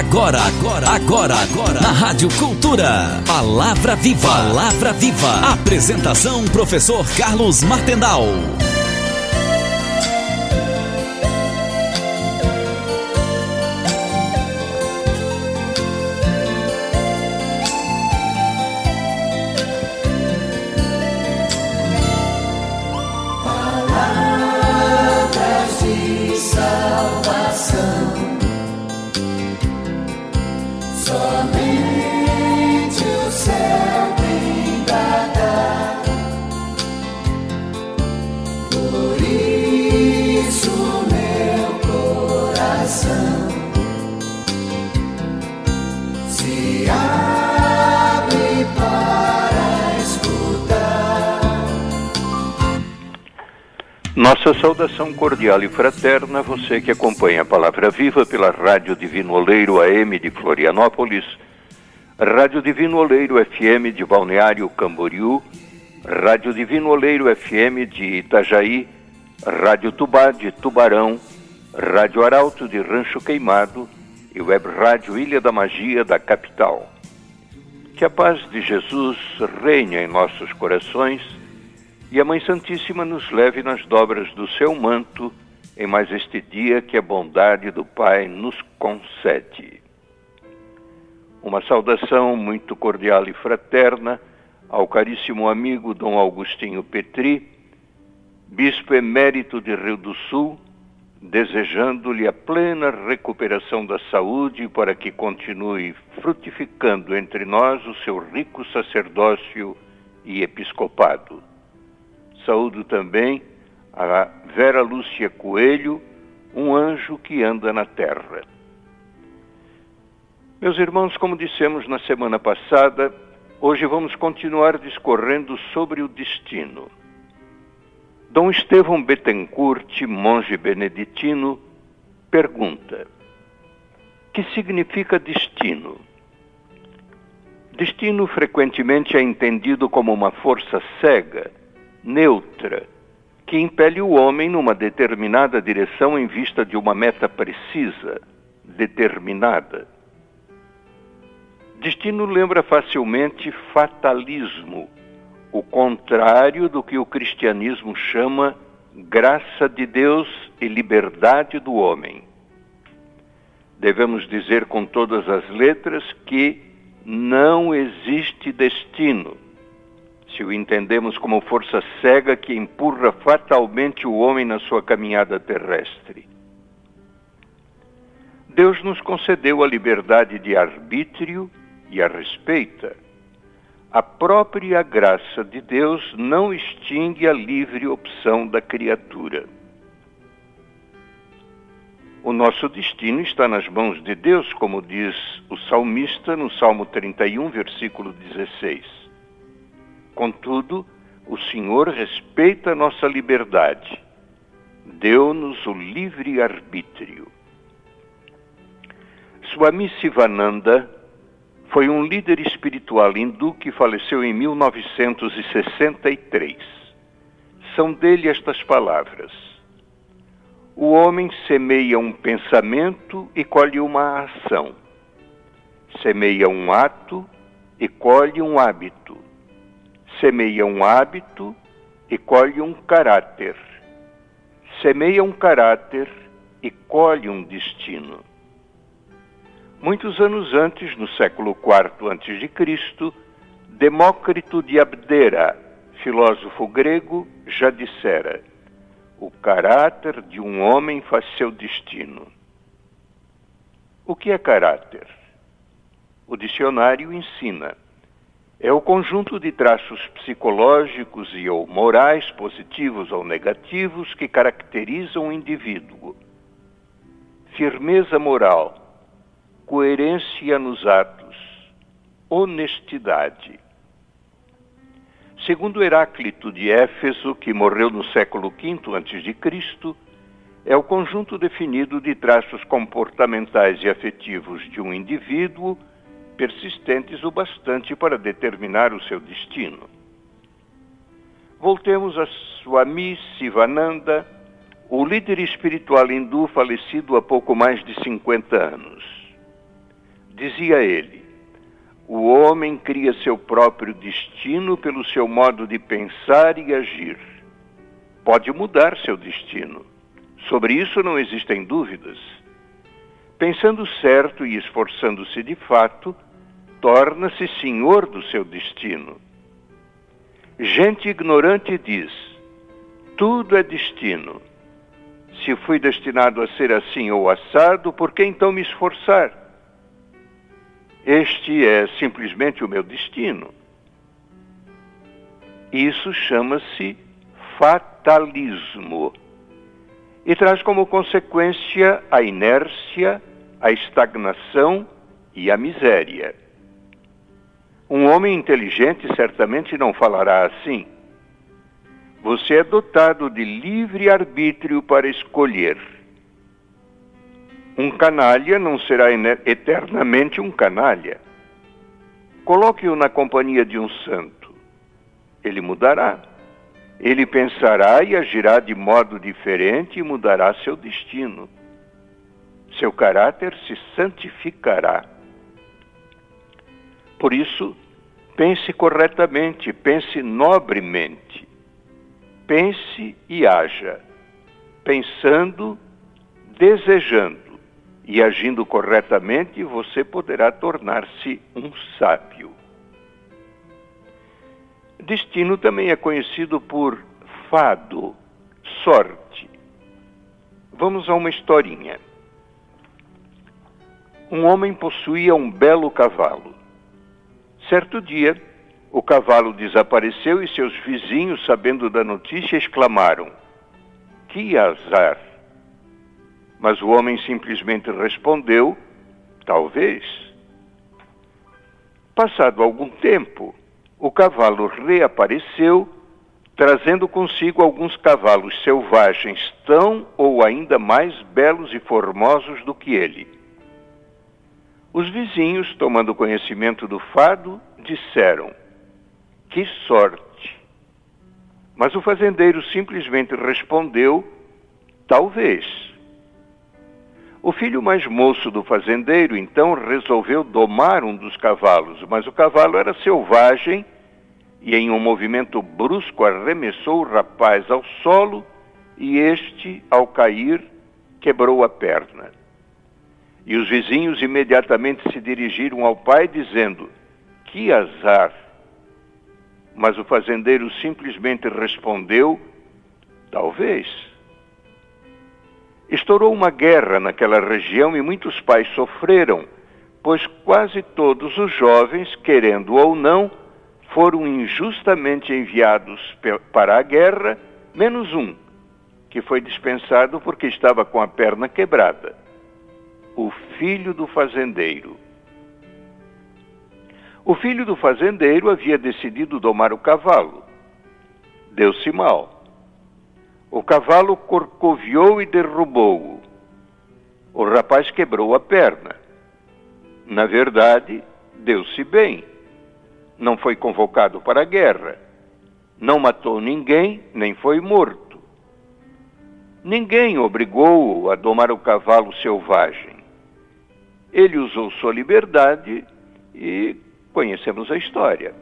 Agora, na Rádio Cultura. Palavra Viva. Apresentação, professor Carlos Martendal. Nossa saudação cordial e fraterna a você que acompanha a Palavra Viva pela Rádio Divino Oleiro AM de Florianópolis, Rádio Divino Oleiro FM de Balneário Camboriú, Rádio Divino Oleiro FM de Itajaí, Rádio Tubá de Tubarão, Rádio Arauto de Rancho Queimado e Web Rádio Ilha da Magia da capital. Que a paz de Jesus reine em nossos corações e a Mãe Santíssima nos leve nas dobras do seu manto em mais este dia que a bondade do Pai nos concede. Uma saudação muito cordial e fraterna ao caríssimo amigo Dom Augustinho Petri, bispo emérito de Rio do Sul, desejando-lhe a plena recuperação da saúde para que continue frutificando entre nós o seu rico sacerdócio e episcopado. Saúdo também a Vera Lúcia Coelho, um anjo que anda na terra. Meus irmãos, como dissemos na semana passada, hoje vamos continuar discorrendo sobre o destino. Dom Estevão Bettencourt, monge beneditino, pergunta: que significa destino? Destino frequentemente é entendido como uma força cega, neutra, que impele o homem numa determinada direção em vista de uma meta precisa, determinada. Destino lembra facilmente fatalismo, o contrário do que o cristianismo chama graça de Deus e liberdade do homem. Devemos dizer com todas as letras que não existe destino, se o entendemos como força cega que empurra fatalmente o homem na sua caminhada terrestre. Deus nos concedeu a liberdade de arbítrio e a respeita. A própria graça de Deus não extingue a livre opção da criatura. O nosso destino está nas mãos de Deus, como diz o salmista no Salmo 31, versículo 16. Contudo, o Senhor respeita a nossa liberdade. Deu-nos o livre arbítrio. Swami Sivananda foi um líder espiritual hindu que faleceu em 1963. São dele estas palavras: o homem semeia um pensamento e colhe uma ação. Semeia um ato e colhe um hábito. Semeia um hábito e colhe um caráter. Semeia um caráter e colhe um destino. Muitos anos antes, no século IV a.C., Demócrito de Abdera, filósofo grego, já dissera: o caráter de um homem faz seu destino. O que é caráter? O dicionário ensina: é o conjunto de traços psicológicos e ou morais, positivos ou negativos, que caracterizam o indivíduo. Firmeza moral, coerência nos atos, honestidade. Segundo Heráclito de Éfeso, que morreu no século V a.C., é o conjunto definido de traços comportamentais e afetivos de um indivíduo persistentes o bastante para determinar o seu destino. Voltemos a Swami Sivananda, o líder espiritual hindu falecido há pouco mais de 50 anos. Dizia ele: o homem cria seu próprio destino pelo seu modo de pensar e agir. Pode mudar seu destino. Sobre isso não existem dúvidas. Pensando certo e esforçando-se de fato, torna-se senhor do seu destino. Gente ignorante diz: tudo é destino. Se fui destinado a ser assim ou assado, por que então me esforçar? Este é simplesmente o meu destino. Isso chama-se fatalismo e traz como consequência a inércia, a estagnação e a miséria. Um homem inteligente certamente não falará assim. Você é dotado de livre arbítrio para escolher. Um canalha não será eternamente um canalha. Coloque-o na companhia de um santo. Ele mudará. Ele pensará e agirá de modo diferente e mudará seu destino. Seu caráter se santificará. Por isso, pense corretamente, pense nobremente. Pense e haja, pensando, desejando e agindo corretamente, você poderá tornar-se um sábio. Destino também é conhecido por fado, sorte. Vamos a uma historinha. Um homem possuía um belo cavalo. Certo dia, o cavalo desapareceu e seus vizinhos, sabendo da notícia, exclamaram: que azar! Mas o homem simplesmente respondeu: talvez. Passado algum tempo, o cavalo reapareceu, trazendo consigo alguns cavalos selvagens tão ou ainda mais belos e formosos do que ele. Os vizinhos, tomando conhecimento do fado, disseram: que sorte! Mas o fazendeiro simplesmente respondeu: talvez. O filho mais moço do fazendeiro, então, resolveu domar um dos cavalos, mas o cavalo era selvagem e, em um movimento brusco, arremessou o rapaz ao solo e este, ao cair, quebrou a perna. E os vizinhos imediatamente se dirigiram ao pai, dizendo: que azar! Mas o fazendeiro simplesmente respondeu: talvez. Estourou uma guerra naquela região e muitos pais sofreram, pois quase todos os jovens, querendo ou não, foram injustamente enviados para a guerra, menos um, que foi dispensado porque estava com a perna quebrada: o filho do fazendeiro. O filho do fazendeiro havia decidido domar o cavalo. Deu-se mal. O cavalo corcoviou e derrubou-o. O rapaz quebrou a perna. Na verdade, deu-se bem. Não foi convocado para a guerra. Não matou ninguém, nem foi morto. Ninguém obrigou-o a domar o cavalo selvagem. Ele usou sua liberdade e conhecemos a história.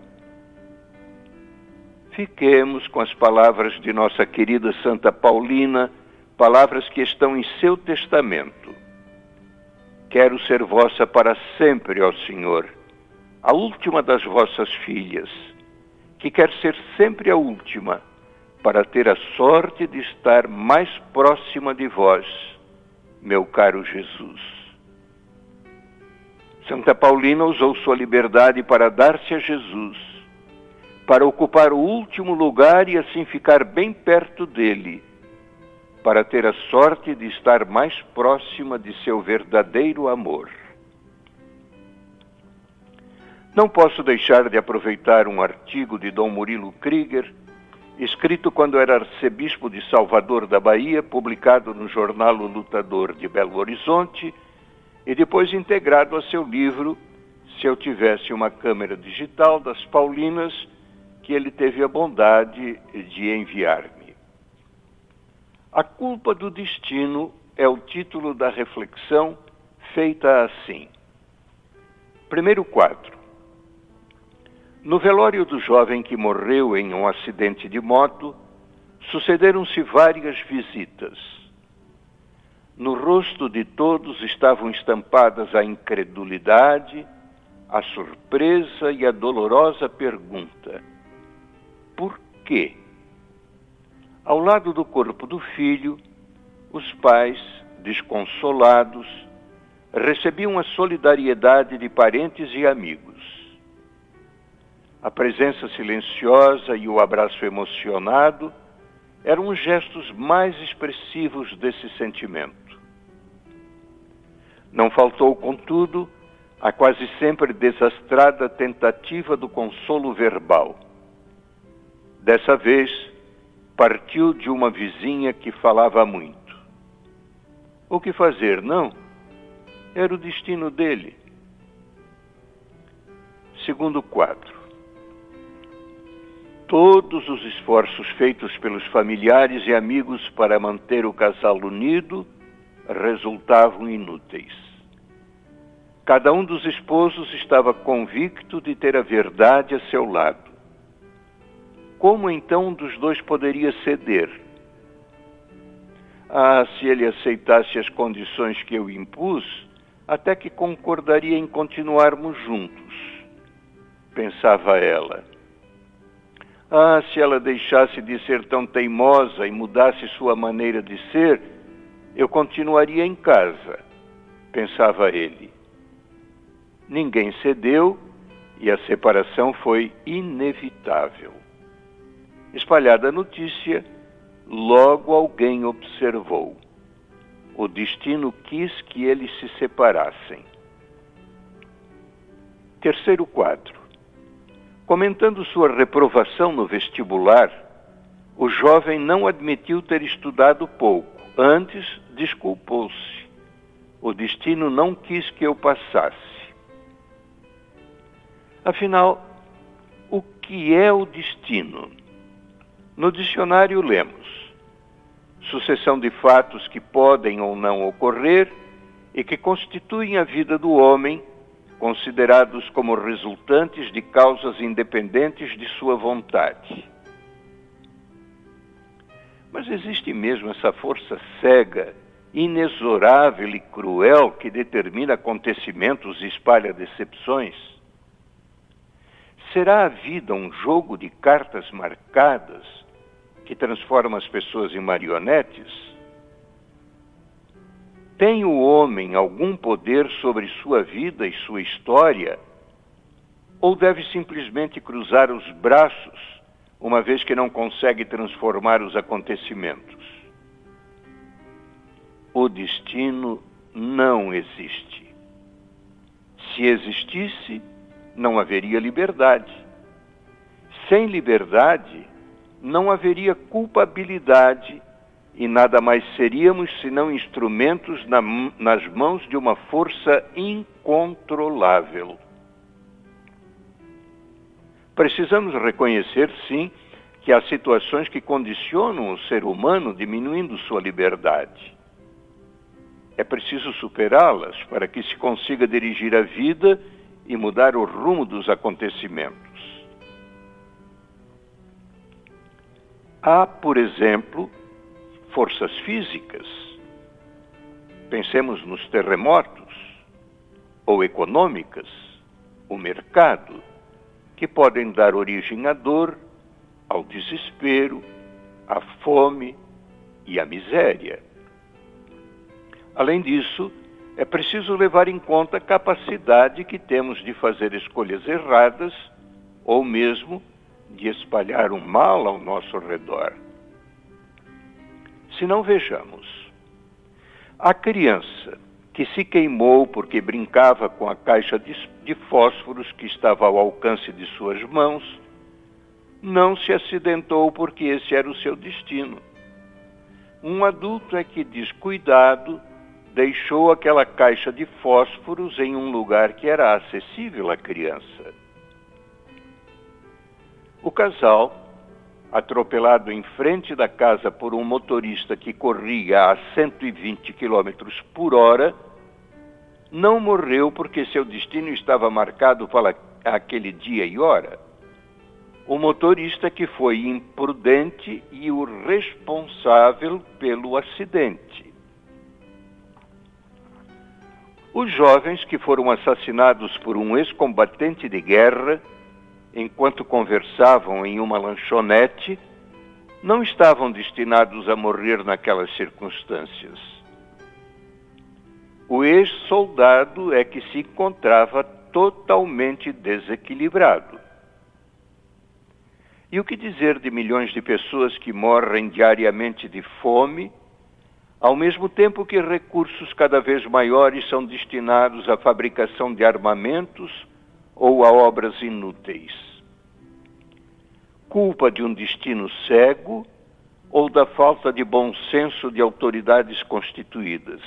Fiquemos com as palavras de nossa querida Santa Paulina, palavras que estão em seu testamento. Quero ser vossa para sempre, ó Senhor, a última das vossas filhas, que quer ser sempre a última, para ter a sorte de estar mais próxima de vós, meu caro Jesus. Santa Paulina usou sua liberdade para dar-se a Jesus, para ocupar o último lugar e assim ficar bem perto dele, para ter a sorte de estar mais próxima de seu verdadeiro amor. Não posso deixar de aproveitar um artigo de Dom Murilo Krieger, escrito quando era arcebispo de Salvador da Bahia, publicado no jornal O Lutador de Belo Horizonte, e depois integrado a seu livro Se Eu Tivesse uma Câmera Digital, das Paulinas, que ele teve a bondade de enviar-me. A culpa do destino é o título da reflexão feita assim: Primeiro quadro. No velório do jovem que morreu em um acidente de moto, sucederam-se várias visitas. No rosto de todos estavam estampadas a incredulidade, a surpresa e a dolorosa pergunta: por quê? Ao lado do corpo do filho, os pais, desconsolados, recebiam a solidariedade de parentes e amigos. A presença silenciosa e o abraço emocionado eram os gestos mais expressivos desse sentimento. Não faltou, contudo, a quase sempre desastrada tentativa do consolo verbal. Dessa vez, partiu de uma vizinha que falava muito. O que fazer, não? Era o destino dele. Segundo quadro. Todos os esforços feitos pelos familiares e amigos para manter o casal unido resultavam inúteis. Cada um dos esposos estava convicto de ter a verdade a seu lado. Como então um dos dois poderia ceder? Se ele aceitasse as condições que eu impus, até que concordaria em continuarmos juntos, pensava ela. Se ela deixasse de ser tão teimosa e mudasse sua maneira de ser, eu continuaria em casa, pensava ele. Ninguém cedeu e a separação foi inevitável. Espalhada a notícia, logo alguém observou. O destino quis que eles se separassem. Terceiro quadro. Comentando sua reprovação no vestibular, o jovem não admitiu ter estudado pouco. Antes, desculpou-se. O destino não quis que eu passasse. Afinal, o que é o destino? No dicionário lemos: sucessão de fatos que podem ou não ocorrer e que constituem a vida do homem, considerados como resultantes de causas independentes de sua vontade. Mas existe mesmo essa força cega, inexorável e cruel que determina acontecimentos e espalha decepções? Será a vida um jogo de cartas marcadas que transforma as pessoas em marionetes? Tem o homem algum poder sobre sua vida e sua história? Ou deve simplesmente cruzar os braços, uma vez que não consegue transformar os acontecimentos? O destino não existe. Se existisse, não haveria liberdade. Sem liberdade, não haveria culpabilidade e nada mais seríamos senão instrumentos nas mãos de uma força incontrolável. Precisamos reconhecer, sim, que há situações que condicionam o ser humano, diminuindo sua liberdade. É preciso superá-las para que se consiga dirigir a vida e mudar o rumo dos acontecimentos. Há, por exemplo, forças físicas. Pensemos nos terremotos, ou econômicas, o mercado, que podem dar origem à dor, ao desespero, à fome e à miséria. Além disso, é preciso levar em conta a capacidade que temos de fazer escolhas erradas ou mesmo de espalhar o mal ao nosso redor. Se não, vejamos. A criança que se queimou porque brincava com a caixa de fósforos que estava ao alcance de suas mãos, não se acidentou porque esse era o seu destino. Um adulto é que, descuidado, deixou aquela caixa de fósforos em um lugar que era acessível à criança. O casal, atropelado em frente da casa por um motorista que corria a 120 km por hora, não morreu porque seu destino estava marcado para aquele dia e hora. O motorista que foi imprudente e o responsável pelo acidente. Os jovens que foram assassinados por um ex-combatente de guerra, enquanto conversavam em uma lanchonete, não estavam destinados a morrer naquelas circunstâncias. O ex-soldado é que se encontrava totalmente desequilibrado. E o que dizer de milhões de pessoas que morrem diariamente de fome, ao mesmo tempo que recursos cada vez maiores são destinados à fabricação de armamentos ou a obras inúteis? Culpa de um destino cego ou da falta de bom senso de autoridades constituídas?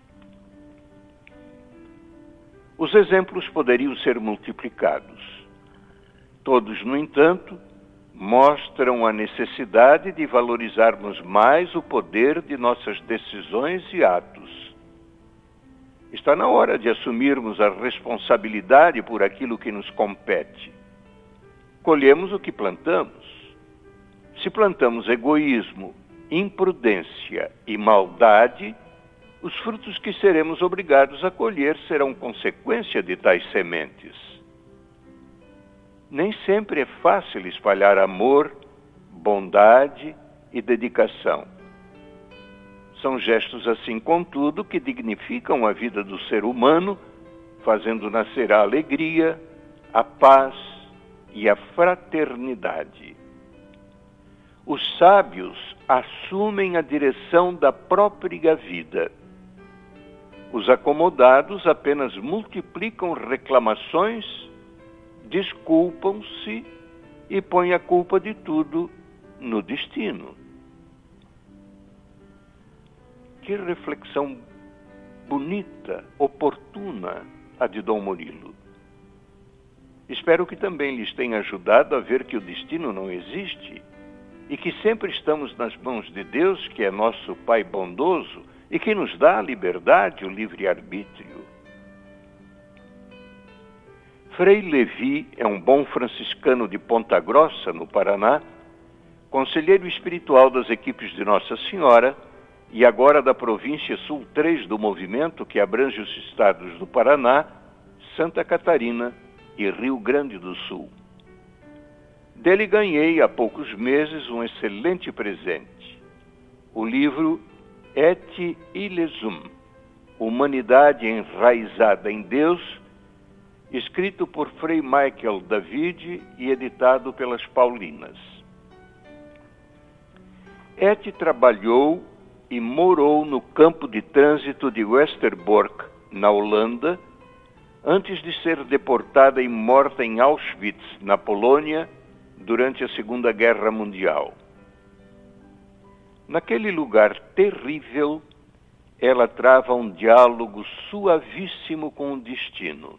Os exemplos poderiam ser multiplicados. Todos, no entanto, mostram a necessidade de valorizarmos mais o poder de nossas decisões e atos. Está na hora de assumirmos a responsabilidade por aquilo que nos compete. Colhemos o que plantamos. Se plantamos egoísmo, imprudência e maldade, os frutos que seremos obrigados a colher serão consequência de tais sementes. Nem sempre é fácil espalhar amor, bondade e dedicação. São gestos assim, contudo, que dignificam a vida do ser humano, fazendo nascer a alegria, a paz e a fraternidade. Os sábios assumem a direção da própria vida. Os acomodados apenas multiplicam reclamações, desculpam-se e põem a culpa de tudo no destino. Que reflexão bonita, oportuna, a de Dom Murilo. Espero que também lhes tenha ajudado a ver que o destino não existe e que sempre estamos nas mãos de Deus, que é nosso Pai bondoso e que nos dá a liberdade, o livre-arbítrio. Frei Levi é um bom franciscano de Ponta Grossa, no Paraná, conselheiro espiritual das equipes de Nossa Senhora e agora da província Sul 3 do movimento, que abrange os estados do Paraná, Santa Catarina e Rio Grande do Sul. Dele ganhei há poucos meses um excelente presente, o livro Et Illesum, Humanidade Enraizada em Deus, escrito por Frei Michael David e editado pelas Paulinas. Et trabalhou e morou no campo de trânsito de Westerbork, na Holanda, antes de ser deportada e morta em Auschwitz, na Polônia, durante a Segunda Guerra Mundial. Naquele lugar terrível, ela trava um diálogo suavíssimo com o destino.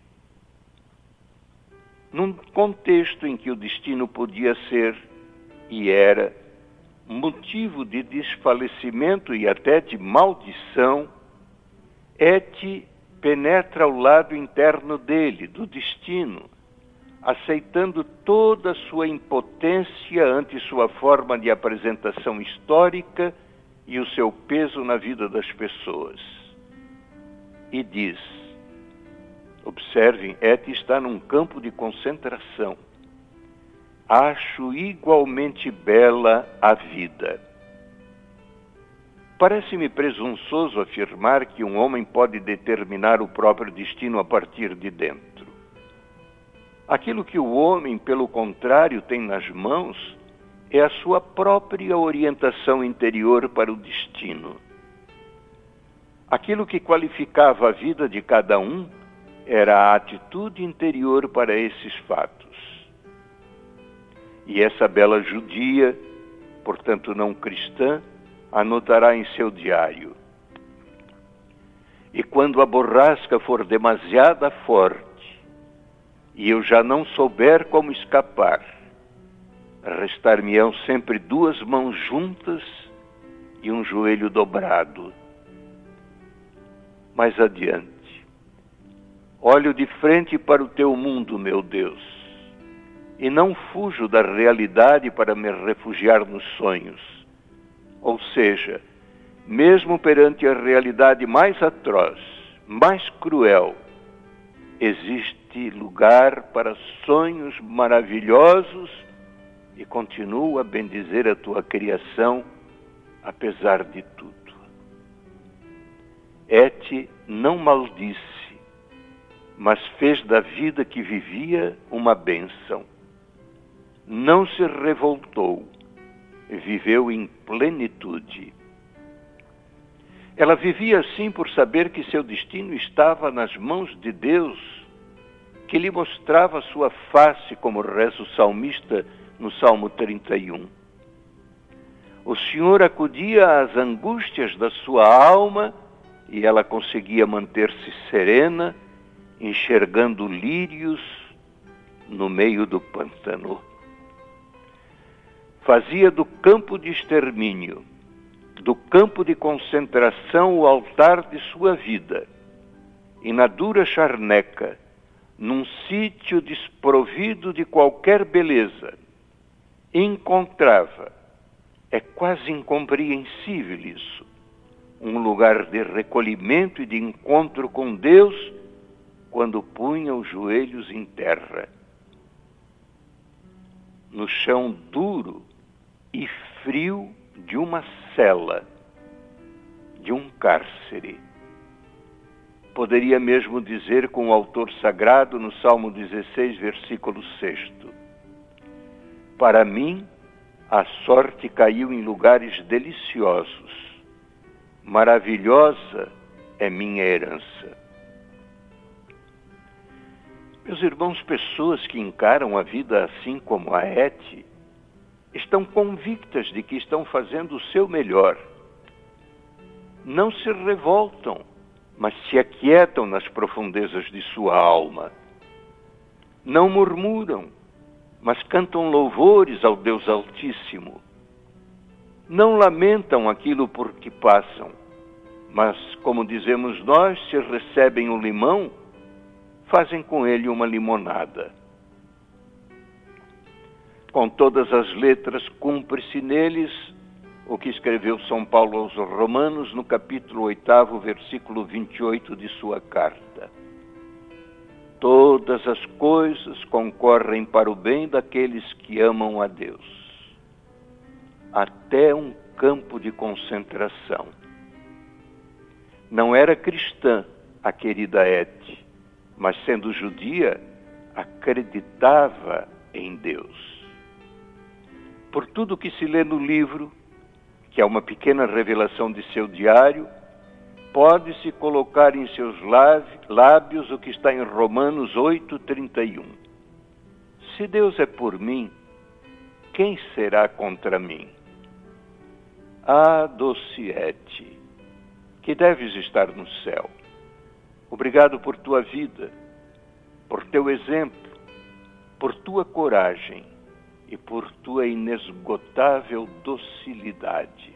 Num contexto em que o destino podia ser, e era, motivo de desfalecimento e até de maldição, Et penetra o lado interno dele, do destino, aceitando toda a sua impotência ante sua forma de apresentação histórica e o seu peso na vida das pessoas. E diz, observem, Et está num campo de concentração. Acho igualmente bela a vida. Parece-me presunçoso afirmar que um homem pode determinar o próprio destino a partir de dentro. Aquilo que o homem, pelo contrário, tem nas mãos é a sua própria orientação interior para o destino. Aquilo que qualificava a vida de cada um era a atitude interior para esses fatos. E essa bela judia, portanto não cristã, anotará em seu diário: e quando a borrasca for demasiada forte e eu já não souber como escapar, restar-me-ão sempre 2 mãos juntas e um joelho dobrado. Mais adiante, Olho de frente para o teu mundo, meu Deus, e não fujo da realidade para me refugiar nos sonhos. Ou seja, mesmo perante a realidade mais atroz, mais cruel, existe lugar para sonhos maravilhosos e continuo a bendizer a tua criação, apesar de tudo. Et não maldisse, mas fez da vida que vivia uma bênção. Não se revoltou, viveu em plenitude. Ela vivia assim por saber que seu destino estava nas mãos de Deus, que lhe mostrava sua face, como reza o salmista no Salmo 31. O Senhor acudia às angústias da sua alma e ela conseguia manter-se serena, enxergando lírios no meio do pântano. Fazia do campo de extermínio, do campo de concentração, o altar de sua vida, e na dura charneca, num sítio desprovido de qualquer beleza, encontrava, é quase incompreensível isso, um lugar de recolhimento e de encontro com Deus quando punha os joelhos em terra. No chão duro e frio de uma cela, de um cárcere. Poderia mesmo dizer com o autor sagrado no Salmo 16, versículo 6. Para mim, a sorte caiu em lugares deliciosos. Maravilhosa é minha herança. Meus irmãos, pessoas que encaram a vida assim como a Et, estão convictas de que estão fazendo o seu melhor. Não se revoltam, mas se aquietam nas profundezas de sua alma. Não murmuram, mas cantam louvores ao Deus Altíssimo. Não lamentam aquilo por que passam, mas, como dizemos nós, se recebem o limão, fazem com ele uma limonada. Com todas as letras, cumpre-se neles o que escreveu São Paulo aos Romanos no capítulo 8, versículo 28 de sua carta. Todas as coisas concorrem para o bem daqueles que amam a Deus. Até um campo de concentração. Não era cristã a querida Et, mas sendo judia, acreditava em Deus. Por tudo que se lê no livro, que é uma pequena revelação de seu diário, pode-se colocar em seus lábios o que está em Romanos 8:31. Se Deus é por mim, quem será contra mim? Ah, doce Et, que deves estar no céu. Obrigado por tua vida, por teu exemplo, por tua coragem e por tua inesgotável docilidade.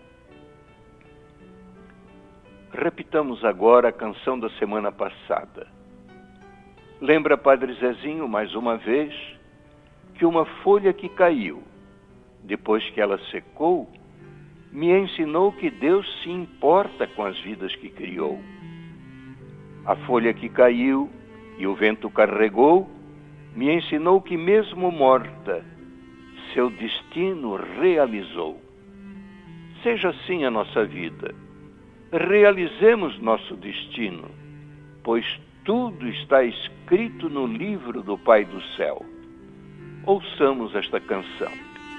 Repitamos agora a canção da semana passada. Lembra, Padre Zezinho, mais uma vez, que uma folha que caiu, depois que ela secou, me ensinou que Deus se importa com as vidas que criou. A folha que caiu e o vento carregou, me ensinou que mesmo morta, seu destino realizou. Seja assim a nossa vida. Realizemos nosso destino, pois tudo está escrito no livro do Pai do Céu. Ouçamos esta canção.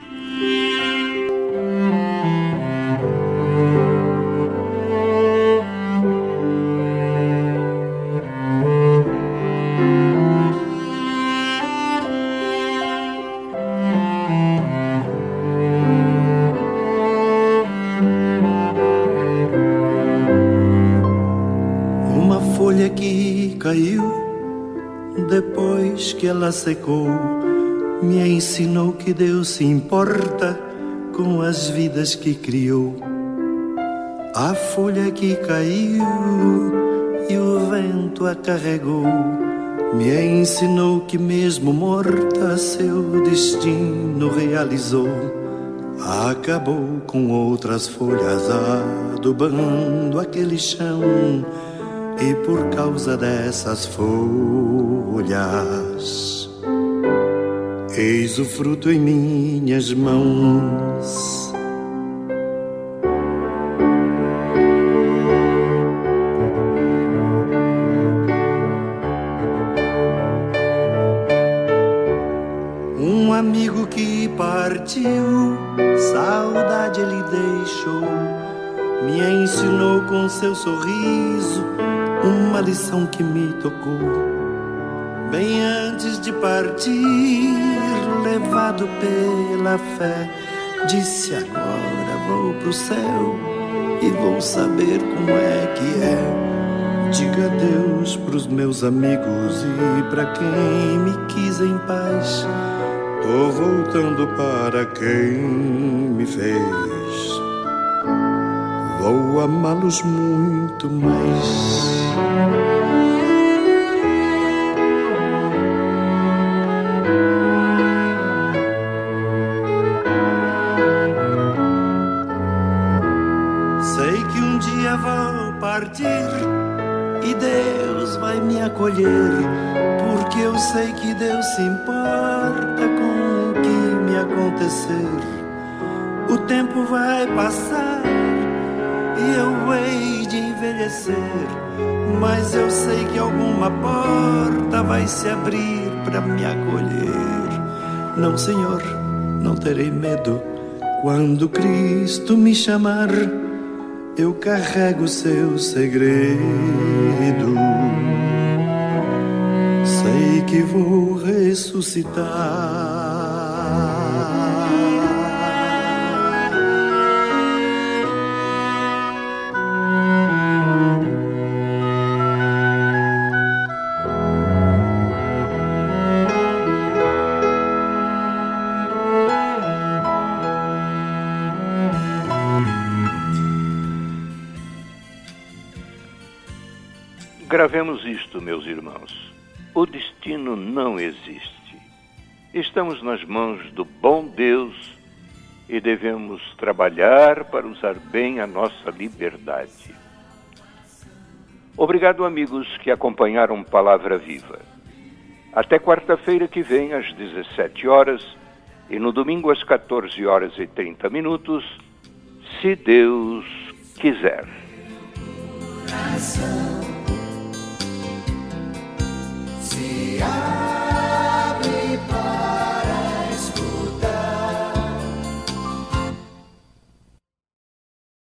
Que caiu depois que ela secou, me ensinou que Deus se importa com as vidas que criou. A folha que caiu e o vento a carregou, Me ensinou que mesmo morta seu destino realizou. Acabou com outras folhas adubando aquele chão. E por causa dessas folhas, eis o fruto em minhas mãos. Um amigo que partiu, saudade ele deixou. Me ensinou com seu sorriso uma lição que me tocou. Bem antes de partir, levado pela fé, disse: agora vou pro céu e vou saber como é que é. Diga adeus pros meus amigos e pra quem me quis em paz. Tô voltando para quem me fez. Vou amá-los muito mais. Sei que um dia vou partir e Deus vai me acolher, porque eu sei que Deus se importa com o que me acontecer. O tempo vai passar e eu hei de envelhecer, mas eu sei que alguma porta vai se abrir para me acolher. Não, Senhor, não terei medo. Quando Cristo me chamar, eu carrego seu segredo. Sei que vou ressuscitar. Gravemos isto, meus irmãos. O destino não existe. Estamos nas mãos do bom Deus e devemos trabalhar para usar bem a nossa liberdade. Obrigado, amigos que acompanharam Palavra Viva. Até quarta-feira que vem, às 17 horas, e no domingo às 14 horas e 30 minutos, se Deus quiser.